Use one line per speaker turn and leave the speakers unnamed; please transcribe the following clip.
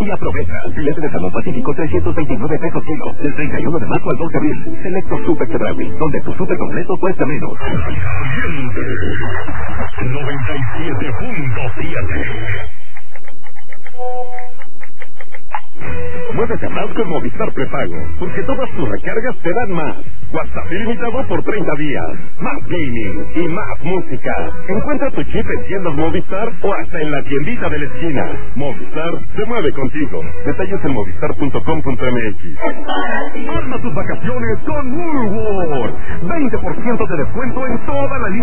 Y aprovecha. Filete de salmón Pacífico, 329 pesos kilo. Del 31 de marzo al 2 de abril. Selecto Super Chedraui, donde tu super completo cuesta menos.
97.7. Muévete a más con Movistar Prepago, porque todas tus recargas te dan más. WhatsApp ilimitado por 30 días, más gaming y más música. Encuentra tu chip en tiendas Movistar o hasta en la tiendita de la esquina. Movistar se mueve contigo. Detalles en movistar.com.mx. Arma tus vacaciones con Woolworth. 20% de descuento en toda la línea